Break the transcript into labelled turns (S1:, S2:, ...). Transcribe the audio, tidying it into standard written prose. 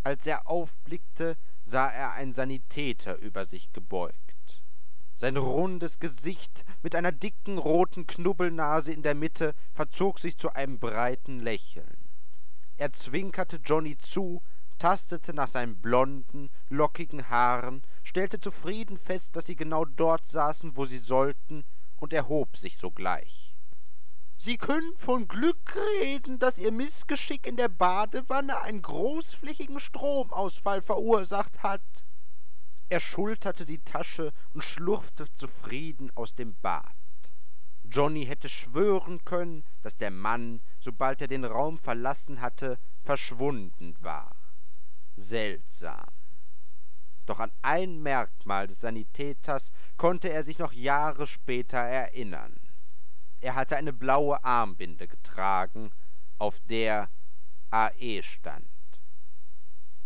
S1: Als er aufblickte, sah er einen Sanitäter über sich gebeugt. Sein rundes Gesicht mit einer dicken roten Knubbelnase in der Mitte verzog sich zu einem breiten Lächeln. Er zwinkerte Johnny zu, tastete nach seinen blonden, lockigen Haaren, stellte zufrieden fest, dass sie genau dort saßen, wo sie sollten, und erhob sich sogleich. »Sie können von Glück reden, dass Ihr Missgeschick in der Badewanne einen großflächigen Stromausfall verursacht hat.« Er schulterte die Tasche und schlurfte zufrieden aus dem Bad. Johnny hätte schwören können, dass der Mann, sobald er den Raum verlassen hatte, verschwunden war. Seltsam. Doch an ein Merkmal des Sanitäters konnte er sich noch Jahre später erinnern. Er hatte eine blaue Armbinde getragen, auf der AE stand.